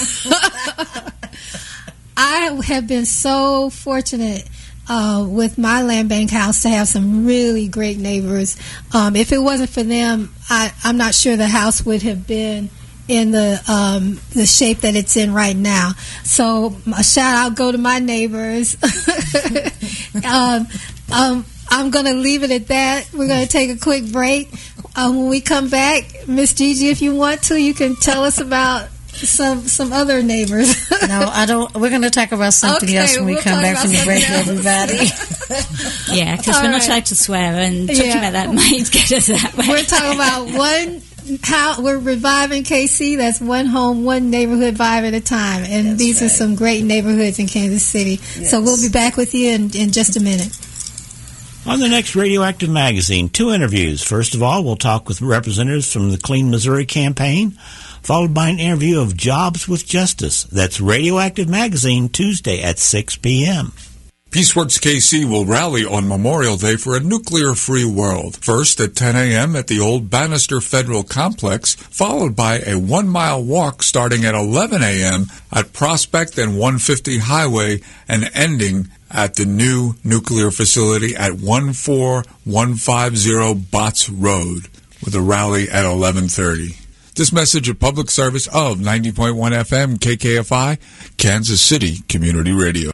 C: I have been so fortunate uh, with my land bank house to have some really great neighbors. Um, if it wasn't for them, I, I'm not sure the house would have been in the um, the shape that it's in right now. So a shout out go to my neighbors. um, um, I'm going to leave it at that. We're going to take a quick break. Um, when we come back, Miss Gigi, if you want to, you can tell us about some some other neighbors.
B: No, I don't. We're going to talk about something
C: okay,
B: else when we
C: we'll
B: come back from the break,
C: else.
B: everybody.
A: Yeah, because we're right. not allowed to swear, and talking yeah. about that might get us that way.
C: We're talking about one. How we're reviving K C. That's one home, one neighborhood vibe at a time, and that's these right. are some great neighborhoods in Kansas City. Yes. So we'll be back with you in, in just a minute.
D: On the next Radioactive Magazine, two interviews. First of all, we'll talk with representatives from the Clean Missouri campaign, followed by an interview of Jobs with Justice. That's Radioactive Magazine, Tuesday at six p.m.
E: Peaceworks K C will rally on Memorial Day for a nuclear-free world. First at ten a.m. at the old Bannister Federal Complex, followed by a one-mile walk starting at eleven a.m. at Prospect and one fifty Highway and ending at the new nuclear facility at one four one five zero Botts Road with a rally at eleven thirty. This message of public service of ninety point one F M K K F I, Kansas City Community Radio.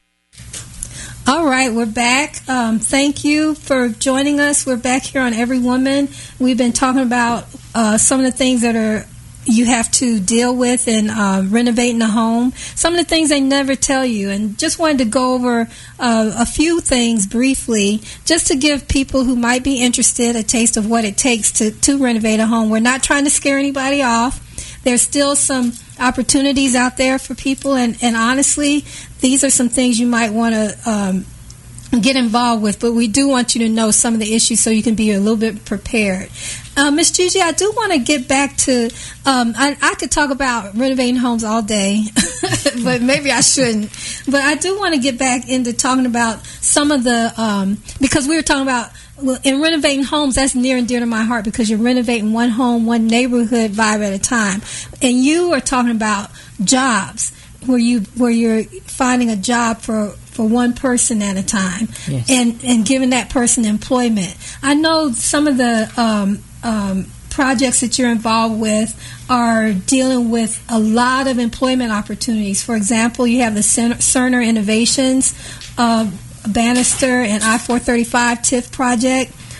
C: All right, we're back. Um, thank you for joining us. We're back here on Every Woman. We've been talking about uh, some of the things that are you have to deal with in uh, renovating a home. Some of the things they never tell you. And just wanted to go over uh, a few things briefly just to give people who might be interested a taste of what it takes to, to renovate a home. We're not trying to scare anybody off. There's still some opportunities out there for people, and, and honestly, these are some things you might want to um, get involved with, but we do want you to know some of the issues so you can be a little bit prepared. Uh, Miz Gigi, I do want to get back to, um, I, I could talk about renovating homes all day, but maybe I shouldn't. But I do want to get back into talking about some of the, um, because we were talking about, well, in renovating homes, that's near and dear to my heart because you're renovating one home, one neighborhood vibe at a time. And you are talking about jobs, where you where you're finding a job for, for one person at a time, yes. and and giving that person employment. I know some of the um, um, projects that you're involved with are dealing with a lot of employment opportunities. For example, you have the Cerner Innovations, uh, Bannister and I four thirty-five T I F project.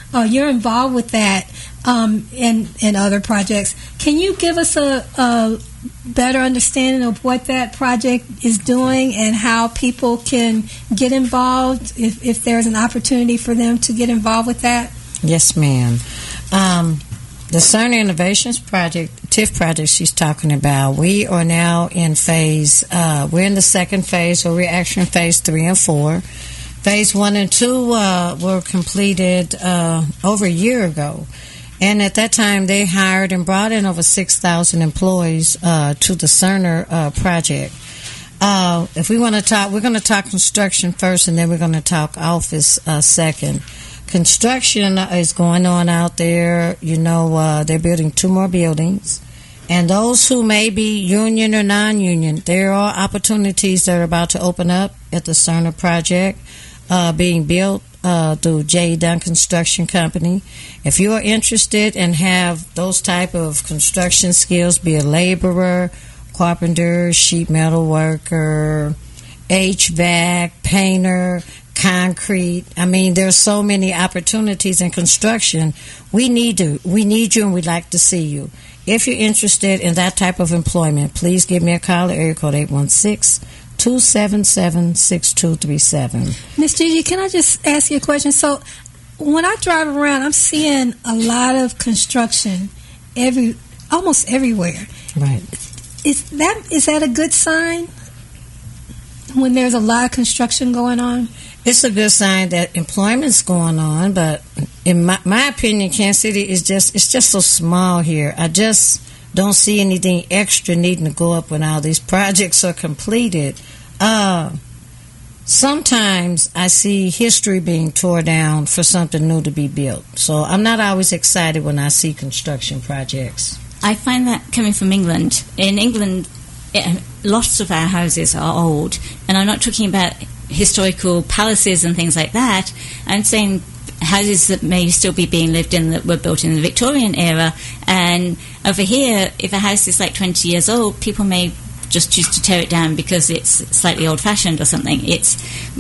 C: uh, you're involved with that um, in, in other projects. Can you give us a, a better understanding of what that project is doing and how people can get involved if, if there's an opportunity for them to get involved with that?
B: Yes, ma'am. Um, the Cerner Innovations Project, T I F project she's talking about, we are now in phase, uh, we're in the second phase, or we're actually in phase three and four. Phase one and two uh, were completed uh, over a year ago. And at that time, they hired and brought in over six thousand employees uh, to the Cerner uh, project. Uh, if we want to talk, we're going to talk construction first, and then we're going to talk office uh, second. Construction is going on out there. You know, uh, they're building two more buildings. And those who may be union or non-union, there are opportunities that are about to open up at the Cerner project uh, being built uh, through J. Dunn Construction Company. If you are interested and have those type of construction skills, be a laborer, carpenter, sheet metal worker, H V A C, painter, concrete. I mean, there's so many opportunities in construction. We need to, we need you, and we'd like to see you. If you're interested in that type of employment, please give me a call at area code eight one six, two seven seven, six two three seven.
C: Miss Gigi, can I just ask you a question? So, when I drive around, I'm seeing a lot of construction every, almost everywhere.
B: Right.
C: Is that is that a good sign when there's a lot of construction going on?
B: It's a good sign that employment's going on, but in my, my opinion, Kansas City is just it's just so small here. I just don't see anything extra needing to go up when all these projects are completed. Uh, sometimes I see history being torn down for something new to be built. So I'm not always excited when I see construction projects.
A: I find that coming from England. In England, it, lots of our houses are old, and I'm not talking about historical palaces and things like that. I'm saying houses that may still be being lived in that were built in the Victorian era. And over here, if a house is like twenty years old, people may just choose to tear it down because it's slightly old-fashioned or something. It's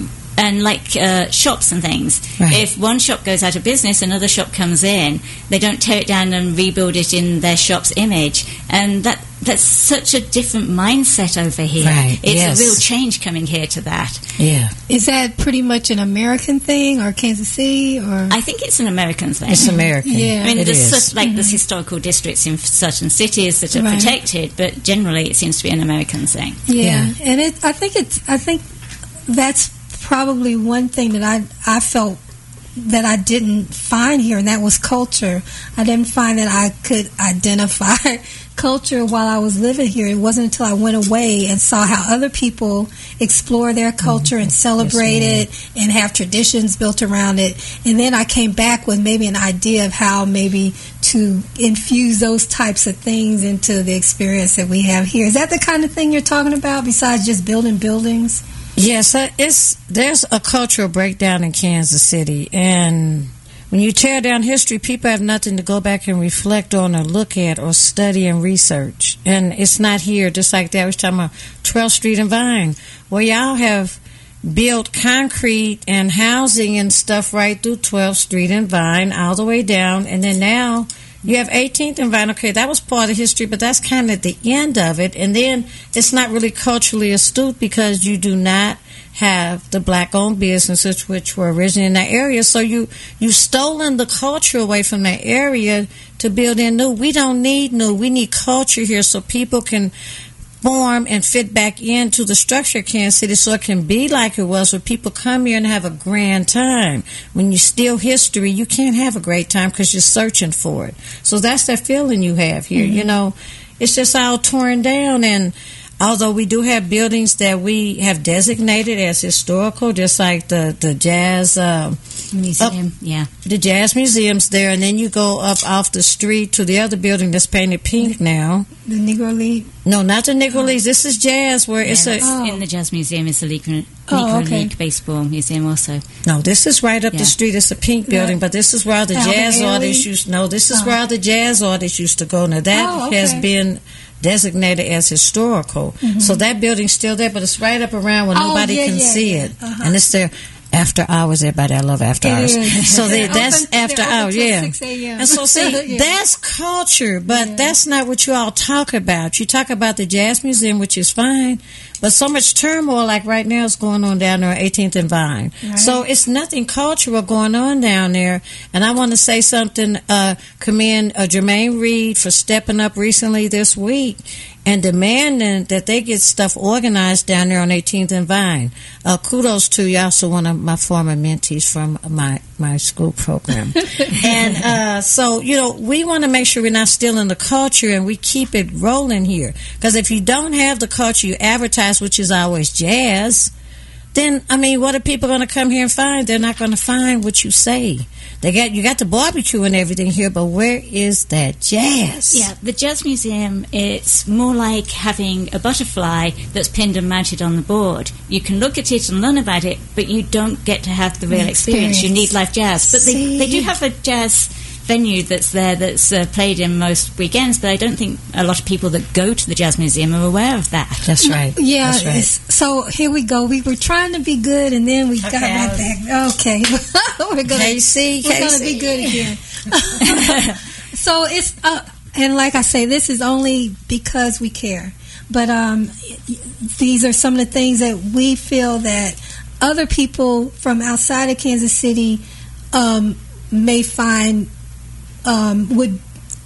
A: and like uh, shops and things.
B: Right.
A: If one shop goes out of business, another shop comes in. They don't tear it down and rebuild it in their shop's image. And that that's such a different mindset over here.
B: Right.
A: It's
B: Yes.
A: a real change coming here to that.
B: Yeah.
C: Is that pretty much an American thing, or Kansas City, or?
A: I think it's an American thing.
B: It's American.
C: Yeah.
A: I mean,
B: It
A: there's
B: is.
A: such, like there's historical districts in certain cities that are
C: Right.
A: protected, but generally it seems to be an American thing.
C: Yeah,
B: Yeah.
C: and it. I think it's. I think that's probably one thing that I I felt that I didn't find here, and that was culture. I didn't find that I could identify culture while I was living here. It wasn't until I went away and saw how other people explore their culture and celebrate it and have traditions built around it. And then I came back with maybe an idea of how maybe to infuse those types of things into the experience that we have here. Is that the kind of thing you're talking about, besides just building buildings?
B: Yes, uh, it's there's a cultural breakdown in Kansas City, and when you tear down history, people have nothing to go back and reflect on or look at or study and research. And it's not here, just like that. I was talking about twelfth Street and Vine, where y'all have built concrete and housing and stuff right through twelfth Street and Vine all the way down, and then now you have eighteenth and Vine. Okay, that was part of history, but that's kind of the end of it. And then it's not really culturally astute because you do not have the black-owned businesses which were originally in that area. So you you stolen the culture away from that area to build in new. We don't need new. We need culture here so people can form and fit back into the structure of Kansas City so it can be like it was, where people come here and have a grand time. When you steal history, you can't have a great time because you're searching for it. So that's that feeling you have here. Mm-hmm. You know, it's just all torn down, and although we do have buildings that we have designated as historical, just like the, the jazz uh,
A: museum,
B: up,
A: yeah,
B: the jazz museum's there, and then you go up off the street to the other building that's painted pink now.
C: The Negro League?
B: No, not the Negro Leagues. This is jazz, where
A: yeah,
B: it's a.
A: Oh. In the Jazz Museum is the Negro,
C: oh,
A: Negro
C: okay.
A: League Baseball Museum also.
B: No, this is right up
A: yeah.
B: the street. It's a pink building,
C: yeah.
B: but this is where the
C: Albert
B: jazz
C: Haley?
B: artists used. No, this is
C: oh.
B: where the jazz artists used to go. Now that
C: oh, okay.
B: has been designated as historical. Mm-hmm. So that building's still there, but it's right up around where
C: oh,
B: nobody
C: yeah,
B: can
C: yeah,
B: see
C: yeah.
B: it.
C: Uh-huh.
B: And it's there. After hours, everybody, I love after
C: It
B: hours.
C: is.
B: So they,
C: They're
B: that's
C: open-
B: after
C: they're open
B: hours,
C: till
B: yeah.
C: six a.m.
B: And so, see,
C: Yeah.
B: that's culture, but
C: Yeah.
B: that's not what you all talk about. You talk about the Jazz Museum, which is fine, but so much turmoil, like right now, is going on down there on eighteenth and Vine.
C: Right.
B: So it's nothing cultural going on down there. And I want to say something, uh, commend uh, Jermaine Reed for stepping up recently this week and demanding that they get stuff organized down there on eighteenth and Vine. Uh, kudos to you, also one of my former mentees from my, my school program. and uh, so, you know, we want to make sure we're not stealing the culture and we keep it rolling here. Because if you don't have the culture you advertise, which is always jazz, then, I mean, what are people going to come here and find? They're not going to find what you say. They got You got the barbecue and everything here, but where is that jazz?
A: Yeah, the Jazz Museum, it's more like having a butterfly that's pinned and mounted on the board. You can look at it and learn about it, but you don't get to have the real experience. You need live jazz. But they, they do have a jazz venue that's there that's uh, played in most weekends, but I don't think a lot of people that go to the Jazz Museum are aware of that.
B: That's right.
C: Yeah,
B: That's right.
C: it's- so here we go. We were trying to be good, and then we got
B: Okay,
C: right back. Okay, we're gonna
B: K C,
C: we're
B: K
C: gonna
B: C.
C: be good again. So it's uh, and like I say, this is only because we care. But um, these are some of the things that we feel that other people from outside of Kansas City um, may find um, would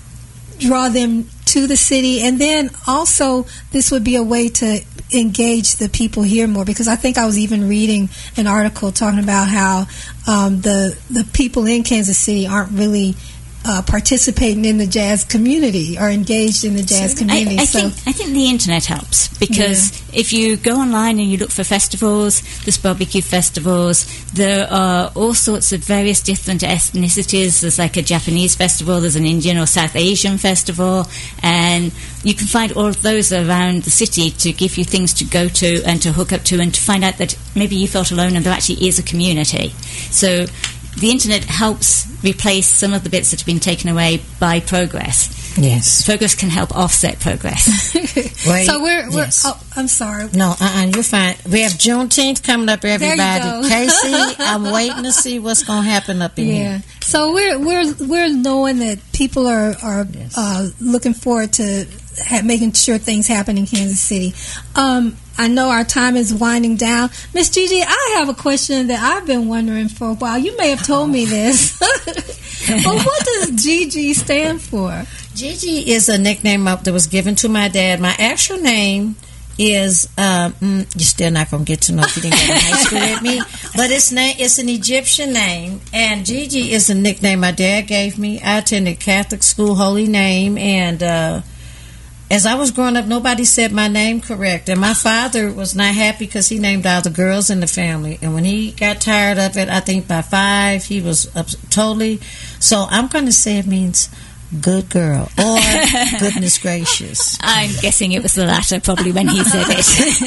C: draw them to the city, and then also this would be a way to engage the people here more, because I think I was even reading an article talking about how um, the the people in Kansas City aren't really uh, participating in the jazz community or engaged in the jazz community.
A: I, I
C: so
A: think I think the internet helps, because if you go online and you look for festivals, there's barbecue festivals. There are all sorts of various different ethnicities. There's like a Japanese festival, there's an Indian or South Asian festival, and you can find all of those around the city to give you things to go to and to hook up to, and to find out that maybe you felt alone and there actually is a community. So the internet helps replace some of the bits that have been taken away by progress.
B: Yes.
A: Progress can help offset progress.
B: Wait,
C: so we're, we're
B: yes.
C: oh, I'm sorry.
B: No, uh-uh, you're fine. We have Juneteenth coming up, everybody.
C: go.
B: Casey, I'm waiting to see what's going to happen up in
C: Yeah.
B: here.
C: So we're we're we're knowing that people are are
B: Yes.
C: uh, looking forward to ha- making sure things happen in Kansas City. Um, I know our time is winding down. Miss Gigi, I have a question that I've been wondering for a while. You may have told me this, but what does G G stand for?
B: Gigi is a nickname up that was given to my dad. My actual name is, uh, mm, you're still not going to get to know if you didn't go to high school with me, but it's, na- it's an Egyptian name, and Gigi is a nickname my dad gave me. I attended Catholic school, Holy Name, and uh, as I was growing up, nobody said my name correct, and my father was not happy because he named all the girls in the family, and when he got tired of it, I think by five, he was up, totally, so I'm going to say it means good girl, or goodness gracious.
A: I'm guessing it was the latter, probably, when he said it.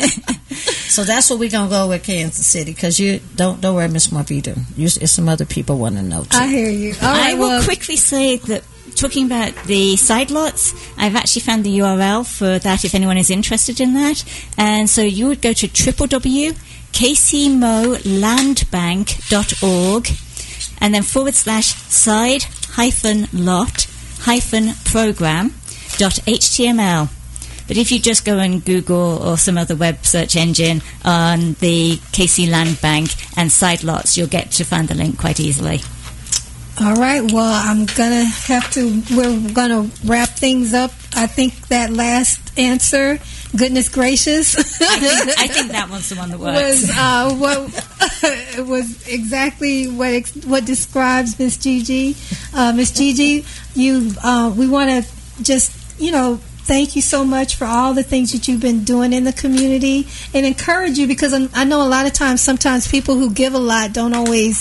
B: So that's what we're going to go with Kansas City, because you don't, don't worry, Miss Marvita. You, if some other people want to know, too.
C: I hear you. All
A: I
C: right,
A: will
C: well,
A: quickly say that, talking about the side lots, I've actually found the U R L for that if anyone is interested in that. And so you would go to w w w dot k c mo land bank dot org and then forward slash side hyphen lot hyphen program dot html. But if you just go and Google or some other web search engine on the K C Land Bank and side lots, you'll get to find the link quite easily.
C: all right. Well, I'm gonna have to. We're gonna wrap things up. I think that last answer, goodness gracious,
A: I think, I think that one's the one that works.
C: was uh, what was exactly what ex- what describes Miss Gigi. Uh, Miss Gigi, you. Uh, we want to just you know. Thank you so much for all the things that you've been doing in the community, and encourage you, because I know a lot of times, sometimes people who give a lot don't always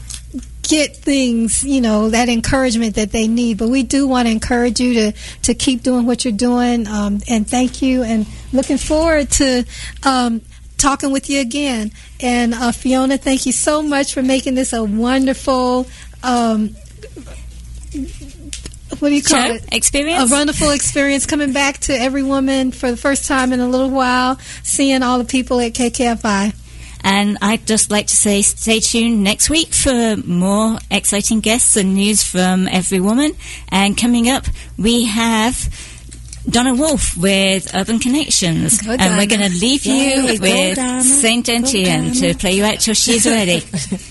C: get things, you know, that encouragement that they need. But we do want to encourage you to, to keep doing what you're doing, um, and thank you, and looking forward to um, talking with you again. And uh, Fiona, thank you so much for making this a wonderful um, what do you call
A: Show?
C: it?
A: Experience?
C: A wonderful experience, coming back to Every Woman for the first time in a little while, seeing all the people at K K F I.
A: And I'd just like to say stay tuned next week for more exciting guests and news from Every Woman. And coming up, we have Donna Wolf with Urban Connections.
C: Go
A: and
C: Donna.
A: we're going to leave
B: Yay,
A: you
B: go
A: with
B: Donna.
A: Saint
B: Go
A: Etienne
B: Donna.
A: to play you out till she's ready.